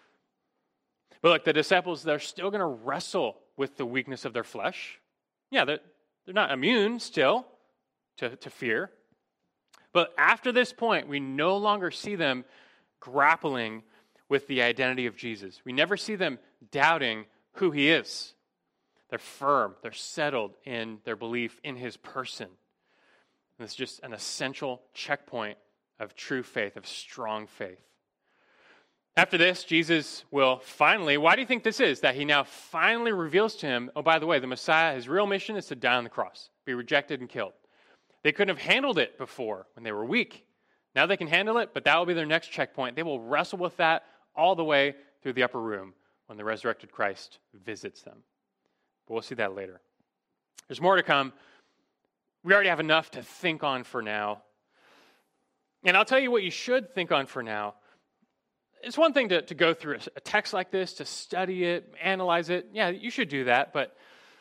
But look, the disciples, they're still going to wrestle with the weakness of their flesh. Yeah, they're, they're not immune still to, to fear. But after this point, we no longer see them grappling with the identity of Jesus. We never see them doubting who he is. They're firm. They're settled in their belief in his person. And it's just an essential checkpoint of true faith, of strong faith. After this, Jesus will finally, why do you think this is? That he now finally reveals to him, oh, by the way, the Messiah, his real mission is to die on the cross, be rejected and killed. They couldn't have handled it before when they were weak. Now they can handle it, but that will be their next checkpoint. They will wrestle with that all the way through the upper room when the resurrected Christ visits them. But we'll see that later. There's more to come. We already have enough to think on for now. And I'll tell you what you should think on for now. It's one thing to, to go through a text like this, to study it, analyze it. Yeah, you should do that, but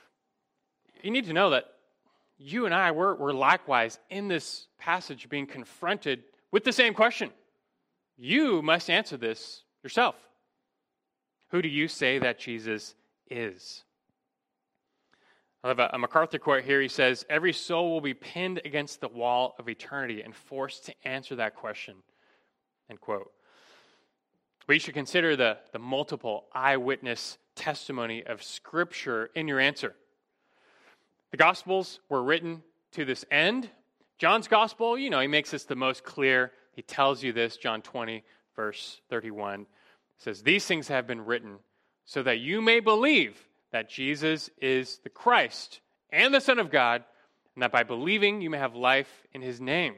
you need to know that you and I, we're, we're likewise in this passage being confronted with the same question. You must answer this yourself. Who do you say that Jesus is? I have a, a MacArthur quote here. He says, every soul will be pinned against the wall of eternity and forced to answer that question, end quote. But you should consider the, the multiple eyewitness testimony of Scripture in your answer. The Gospels were written to this end. John's Gospel, you know, he makes this the most clear. He tells you this, John twenty, verse thirty-one. It says, these things have been written so that you may believe that Jesus is the Christ and the Son of God, and that by believing you may have life in his name.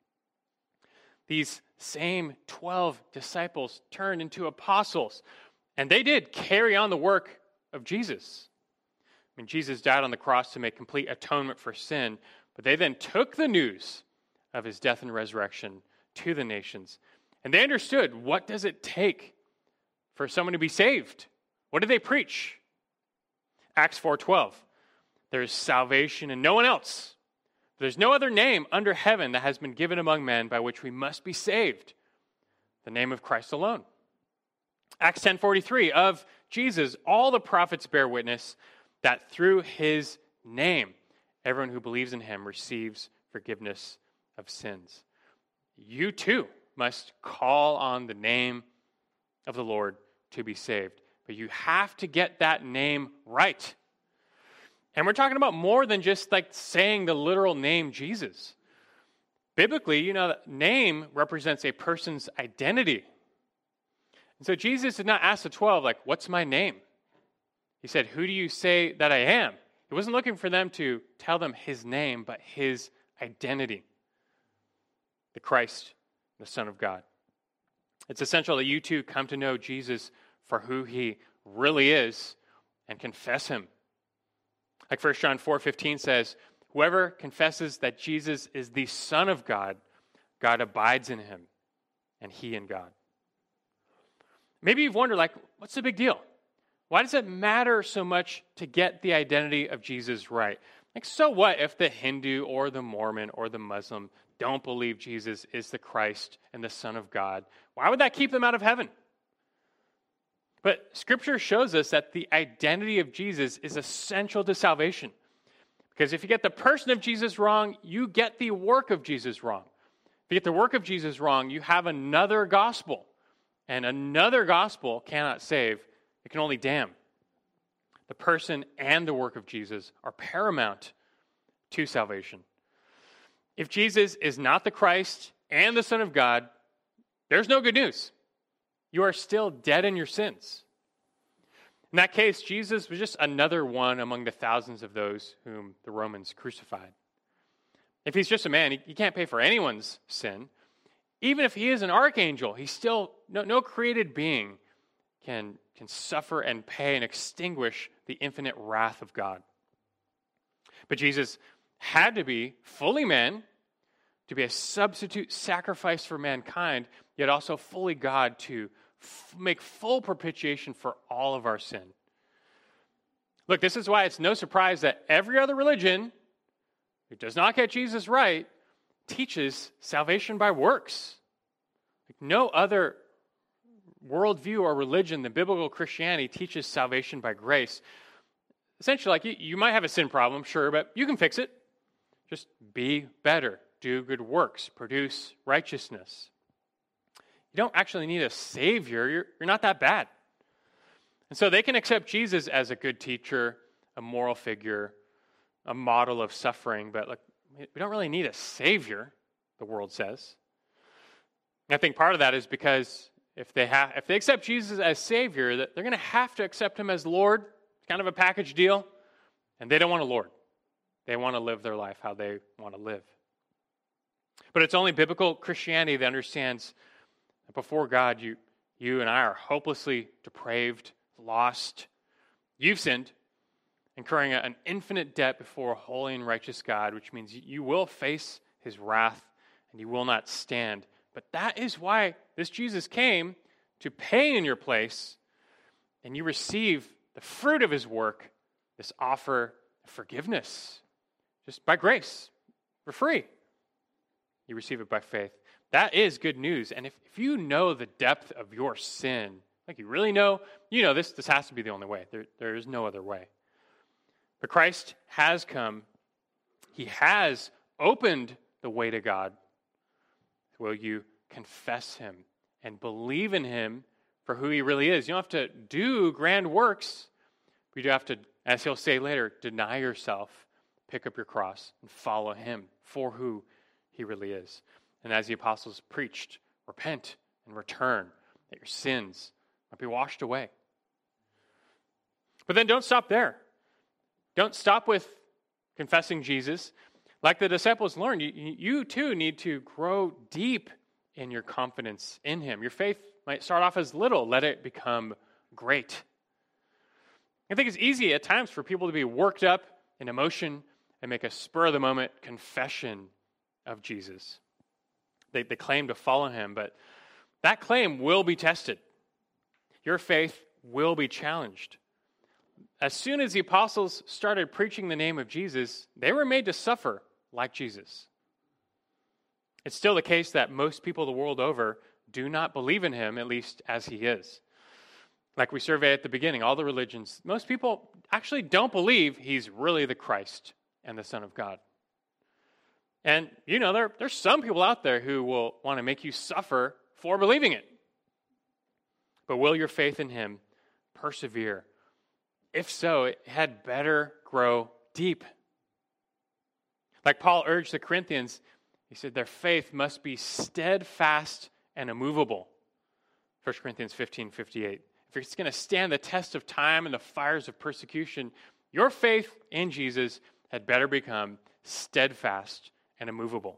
These same twelve disciples turned into apostles, and they did carry on the work of Jesus. I mean, Jesus died on the cross to make complete atonement for sin, but they then took the news of his death and resurrection to the nations, and they understood, what does it take for someone to be saved? What do they preach? Acts four twelve. There is salvation in no one else. There's no other name under heaven that has been given among men by which we must be saved. The name of Christ alone. Acts ten forty-three. Of Jesus, all the prophets bear witness that through his name, everyone who believes in him receives forgiveness of sins. You too must call on the name of the Lord to be saved. But you have to get that name right. And we're talking about more than just like saying the literal name Jesus. Biblically, you know, name represents a person's identity. And so Jesus did not ask the twelve, like, what's my name? He said, who do you say that I am? He wasn't looking for them to tell them his name, but his identity. The Christ, the Son of God. It's essential that you too come to know Jesus for who he really is and confess him. Like First John four fifteen says, whoever confesses that Jesus is the Son of God, God abides in him, and he in God. Maybe you've wondered, like, what's the big deal? Why does it matter so much to get the identity of Jesus right? Like, so what if the Hindu or the Mormon or the Muslim don't believe Jesus is the Christ and the Son of God? Why would that keep them out of heaven? But Scripture shows us that the identity of Jesus is essential to salvation. Because if you get the person of Jesus wrong, you get the work of Jesus wrong. If you get the work of Jesus wrong, you have another gospel. And another gospel cannot save, it can only damn. The person and the work of Jesus are paramount to salvation. If Jesus is not the Christ and the Son of God, there's no good news. You are still dead in your sins. In that case, Jesus was just another one among the thousands of those whom the Romans crucified. If he's just a man, he, he can't pay for anyone's sin. Even if he is an archangel, he's still, no, no created being can, can suffer and pay and extinguish the infinite wrath of God. But Jesus had to be fully man, to be a substitute sacrifice for mankind, yet also fully God to f- make full propitiation for all of our sin. Look, this is why it's no surprise that every other religion who does not get Jesus right teaches salvation by works. Like no other worldview or religion than biblical Christianity teaches salvation by grace. Essentially, like you, you might have a sin problem, sure, but you can fix it. Just be better, do good works, produce righteousness. You don't actually need a savior. You're, you're not that bad. And so they can accept Jesus as a good teacher, a moral figure, a model of suffering, but like, we don't really need a savior, the world says. I think part of that is because if they have, if they accept Jesus as Savior, that they're going to have to accept him as Lord. It's kind of a package deal, and they don't want a Lord. They want to live their life how they want to live. But it's only biblical Christianity that understands that before God, you, you and I are hopelessly depraved, lost. You've sinned, incurring an infinite debt before a holy and righteous God, which means you will face his wrath and you will not stand. But that is why this Jesus came to pay in your place, and you receive the fruit of his work, this offer of forgiveness, just by grace, for free. You receive it by faith. That is good news. And if, if you know the depth of your sin, like you really know, you know this, this has to be the only way. There, there is no other way. But Christ has come. He has opened the way to God. Will you confess him and believe in him for who he really is? You don't have to do grand works, but you do have to, as he'll say later, deny yourself, pick up your cross, and follow him for who he really is. And as the apostles preached, repent and return, that your sins might be washed away. But then don't stop there. Don't stop with confessing Jesus. Like the disciples learned, you, you too need to grow deep in your confidence in him. Your faith might start off as little. Let it become great. I think it's easy at times for people to be worked up in emotion and make a spur-of-the-moment confession of Jesus. They, they claim to follow him, but that claim will be tested. Your faith will be challenged. As soon as the apostles started preaching the name of Jesus, they were made to suffer like Jesus. It's still the case that most people the world over do not believe in him, at least as he is. Like we surveyed at the beginning, all the religions, most people actually don't believe he's really the Christ and the Son of God. And, you know, there, there's some people out there who will want to make you suffer for believing it. But will your faith in him persevere? If so, it had better grow deep. Like Paul urged the Corinthians, he said their faith must be steadfast and immovable. First Corinthians fifteen fifty-eight. If it's going to stand the test of time and the fires of persecution, your faith in Jesus had better become steadfast and immovable.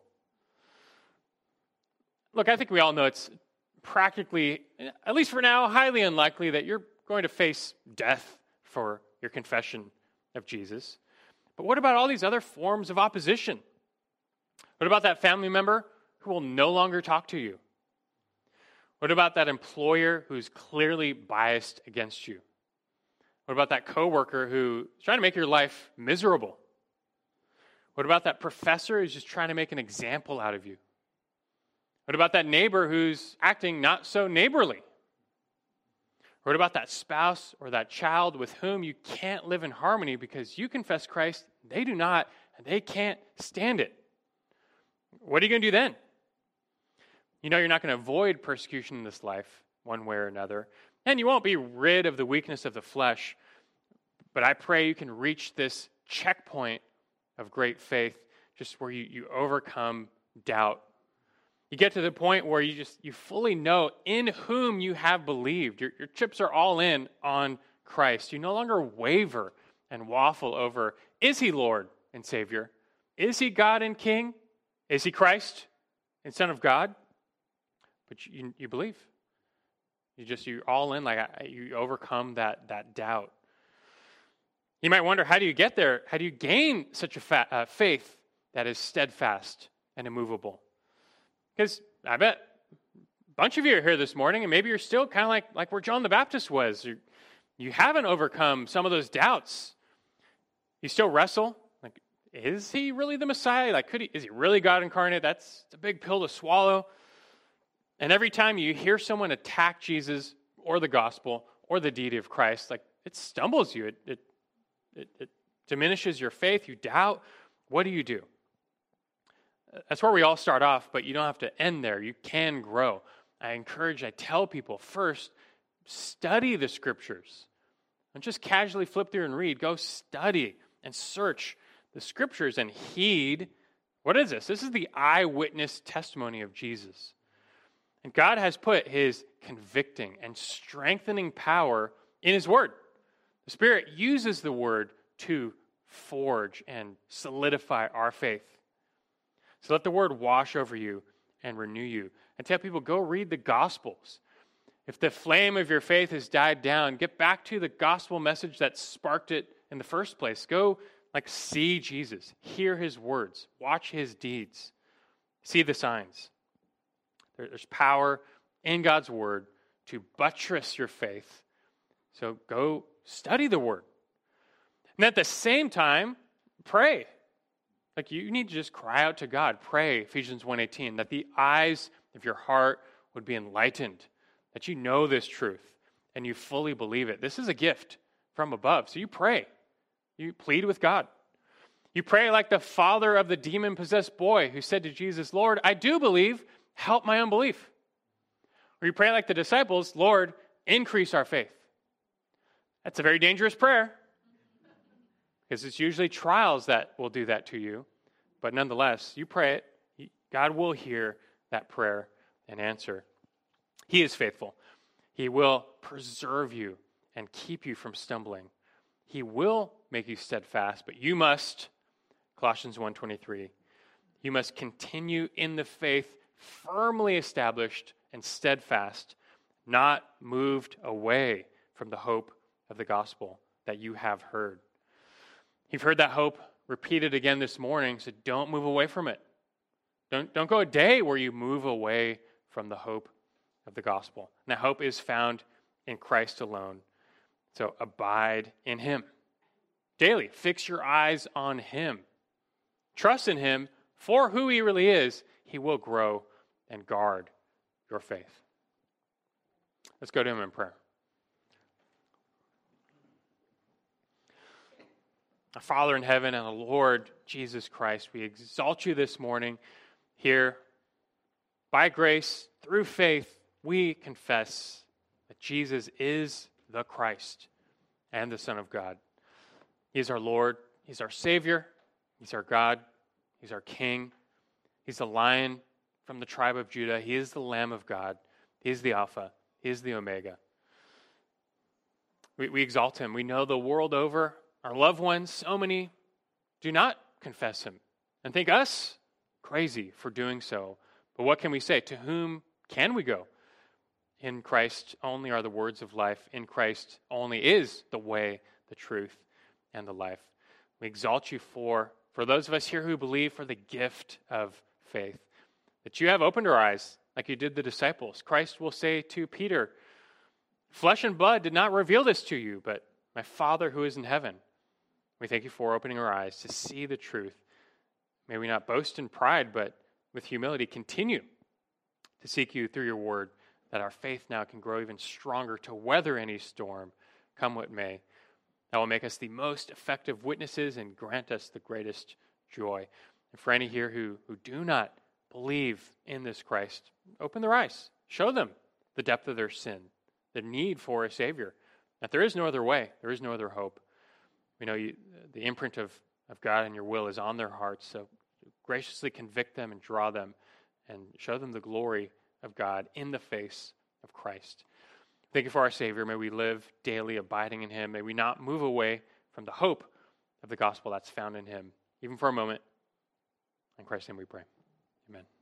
Look, I think we all know it's practically, at least for now, highly unlikely that you're going to face death for your confession of Jesus. But what about all these other forms of opposition? What about that family member who will no longer talk to you? What about that employer who's clearly biased against you? What about that coworker who's trying to make your life miserable? What about that professor who's just trying to make an example out of you? What about that neighbor who's acting not so neighborly? What about that spouse or that child with whom you can't live in harmony because you confess Christ, they do not, and they can't stand it? What are you going to do then? You know you're not going to avoid persecution in this life, one way or another, and you won't be rid of the weakness of the flesh, but I pray you can reach this checkpoint of great faith, just where you, you overcome doubt. You get to the point where you just you fully know in whom you have believed. Your, your chips are all in on Christ. You no longer waver and waffle over, is he Lord and Savior? Is he God and King? Is he Christ and Son of God? But you, you believe. You just, you're all in, like you overcome that, that doubt. You might wonder, how do you get there? How do you gain such a fa- uh, faith that is steadfast and immovable? Because I bet a bunch of you are here this morning, and maybe you're still kind of like, like where John the Baptist was. You, you haven't overcome some of those doubts. You still wrestle. Like, is he really the Messiah? Like, could he? Is he really God incarnate? That's a big pill to swallow. And every time you hear someone attack Jesus or the gospel or the deity of Christ, like, it stumbles you. It, it, it, it diminishes your faith. You doubt. What do you do? That's where we all start off, but you don't have to end there. You can grow. I encourage, I tell people, first, study the scriptures. Don't just casually flip through and read. Go study and search the scriptures and heed. What is this? This is the eyewitness testimony of Jesus. And God has put his convicting and strengthening power in his word. The Spirit uses the word to forge and solidify our faith. So let the word wash over you and renew you. And tell people, go read the Gospels. If the flame of your faith has died down, get back to the gospel message that sparked it in the first place. Go, like, see Jesus, hear his words, watch his deeds, see the signs. There's power in God's word to buttress your faith. So go study the word. And at the same time, pray. Like, you need to just cry out to God. Pray, Ephesians one eighteen, that the eyes of your heart would be enlightened, that you know this truth and you fully believe it. This is a gift from above. So you pray. You plead with God. You pray like the father of the demon-possessed boy who said to Jesus, Lord, I do believe, help my unbelief. Or you pray like the disciples, Lord, increase our faith. That's a very dangerous prayer, because it's usually trials that will do that to you. But nonetheless, you pray it, God will hear that prayer and answer. He is faithful. He will preserve you and keep you from stumbling. He will make you steadfast, but you must, Colossians one twenty-three, you must continue in the faith, firmly established and steadfast, not moved away from the hope of the gospel that you have heard. You've heard that hope repeated again this morning, so don't move away from it. Don't, don't go a day where you move away from the hope of the gospel. And that hope is found in Christ alone. So abide in him. Daily, fix your eyes on him. Trust in him for who he really is. He will grow and guard your faith. Let's go to him in prayer. Our Father in heaven and the Lord Jesus Christ, we exalt you this morning. Here, by grace, through faith, we confess that Jesus is the Christ and the Son of God. He is our Lord. He's our Savior. He's our God. He's our King. He's the Lion from the tribe of Judah. He is the Lamb of God. He is the Alpha. He is the Omega. We, we exalt him. We know the world over, our loved ones, so many do not confess him and think us crazy for doing so. But what can we say? To whom can we go? In Christ only are the words of life. In Christ only is the way, the truth, and the life. We exalt you for, for those of us here who believe, for the gift of faith, that you have opened our eyes like you did the disciples. Christ will say to Peter, flesh and blood did not reveal this to you, but my Father who is in heaven. We thank you for opening our eyes to see the truth. May we not boast in pride, but with humility continue to seek you through your word, that our faith now can grow even stronger to weather any storm, come what may. That will make us the most effective witnesses and grant us the greatest joy. And for any here who, who do not believe in this Christ, open their eyes. Show them the depth of their sin, the need for a Savior, that there is no other way, there is no other hope. We know you, the imprint of, of God and your will is on their hearts, so graciously convict them and draw them and show them the glory of God in the face of Christ. Thank you for our Savior. May we live daily abiding in him. May we not move away from the hope of the gospel that's found in him, even for a moment. In Christ's name we pray. Amen.